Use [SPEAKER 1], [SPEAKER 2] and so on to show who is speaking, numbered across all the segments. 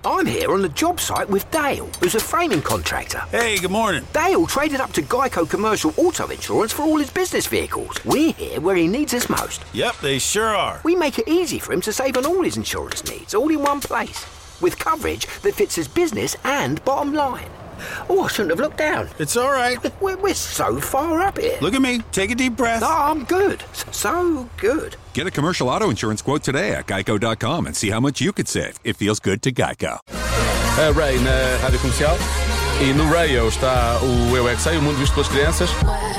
[SPEAKER 1] I'm here on the job site with Dale, who's a framing contractor.
[SPEAKER 2] Hey, good morning.
[SPEAKER 1] Dale traded up to Geico Commercial Auto Insurance for all his business vehicles. We're here where he needs us most.
[SPEAKER 2] Yep, they sure are.
[SPEAKER 1] We make it easy for him to save on all his insurance needs, all in one place, with coverage that fits his business and bottom line. Oh, I shouldn't have looked down.
[SPEAKER 2] It's all right.
[SPEAKER 1] We're so far up here.
[SPEAKER 2] Look at me. Take a deep breath.
[SPEAKER 1] No, I'm good. So good.
[SPEAKER 3] Get a commercial auto insurance quote today at geico.com and see how much you could save. It feels good to Geico.
[SPEAKER 4] A Ray na Rádio Comercial. E no Radio está o Eu É Que Sei, o mundo visto pelas crianças.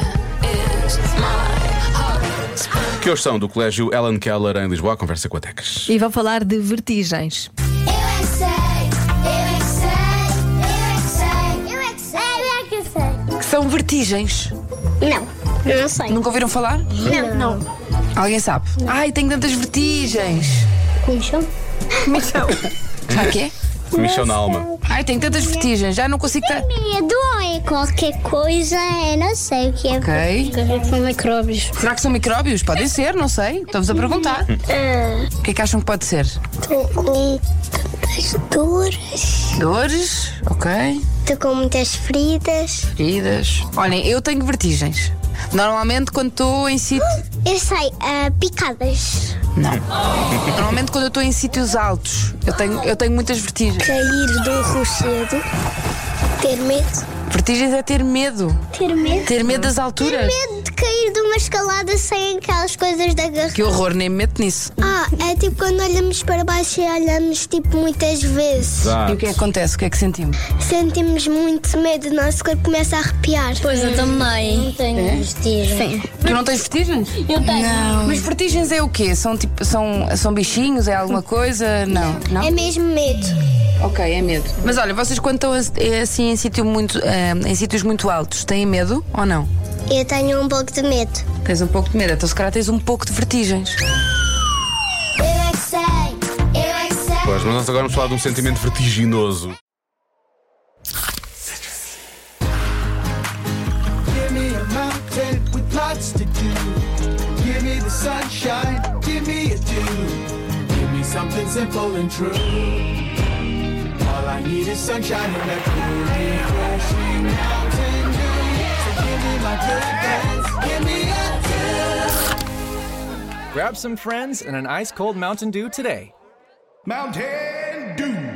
[SPEAKER 4] Que hoje são do Colégio Ellen Keller em Lisboa. Conversa com a Tecas.
[SPEAKER 5] E vão falar de vertigens.
[SPEAKER 6] Eu é que sei, eu é que sei, eu é que sei, eu é que sei, eu é que sei.
[SPEAKER 7] Que são vertigens.
[SPEAKER 6] Não, eu não sei.
[SPEAKER 7] Nunca ouviram falar?
[SPEAKER 6] Não.
[SPEAKER 7] Alguém sabe? Ai, tenho tantas vertigens.
[SPEAKER 6] Comichão?
[SPEAKER 7] Sabe o quê?
[SPEAKER 4] Comichão na alma.
[SPEAKER 7] Ai, tenho tantas vertigens, já não consigo ter.
[SPEAKER 6] Medo é qualquer coisa, não sei o que é.
[SPEAKER 7] Ok.
[SPEAKER 6] São micróbios.
[SPEAKER 7] Será que são micróbios? Podem ser, não sei. Estou-vos a perguntar. O que é que acham que pode ser?
[SPEAKER 6] Estou com tantas dores.
[SPEAKER 7] Dores? Ok.
[SPEAKER 6] Estou com muitas feridas.
[SPEAKER 7] Feridas. Olhem, eu tenho vertigens. Normalmente quando estou em sítio.
[SPEAKER 6] Eu sei, picadas.
[SPEAKER 7] Não. Normalmente quando eu estou em sítios altos, eu tenho muitas vertigens.
[SPEAKER 6] Cair de um rochedo. Ter medo.
[SPEAKER 7] Vertigens é ter medo.
[SPEAKER 6] Ter medo.
[SPEAKER 7] Ter medo das alturas.
[SPEAKER 6] Ter medo de cair de uma escalada sem aquelas coisas da garrafa.
[SPEAKER 7] Que horror, nem me meto nisso.
[SPEAKER 6] É tipo quando olhamos para baixo e olhamos tipo muitas vezes.
[SPEAKER 7] E o que é que acontece? O que é que sentimos?
[SPEAKER 6] Sentimos muito medo, o nosso corpo começa a arrepiar.
[SPEAKER 8] Pois eu também tenho vertigens.
[SPEAKER 6] Sim.
[SPEAKER 7] Tu não tens vertigens?
[SPEAKER 8] Eu tenho.
[SPEAKER 7] Não. Mas vertigens é o quê? São bichinhos? É alguma coisa? Não.
[SPEAKER 6] É mesmo medo.
[SPEAKER 7] Ok, é medo. Mas olha, vocês quando estão assim em sítios muito altos, têm medo ou não?
[SPEAKER 6] Eu tenho um pouco de medo.
[SPEAKER 7] Tens um pouco de medo, então se calhar tens um pouco de vertigens.
[SPEAKER 6] Eu é que sei, eu é que sei.
[SPEAKER 4] Pois, mas nós agora vamos falar de um sentimento vertiginoso.
[SPEAKER 9] Give me a mountain with lots to do. Give me the sunshine, give me a dew. Give me something simple and true. All I need is sunshine and a cool, refreshing mountain dew. So give me my good friends, give me a dew.
[SPEAKER 10] Grab some friends and an ice-cold Mountain Dew today.
[SPEAKER 9] Mountain Dew.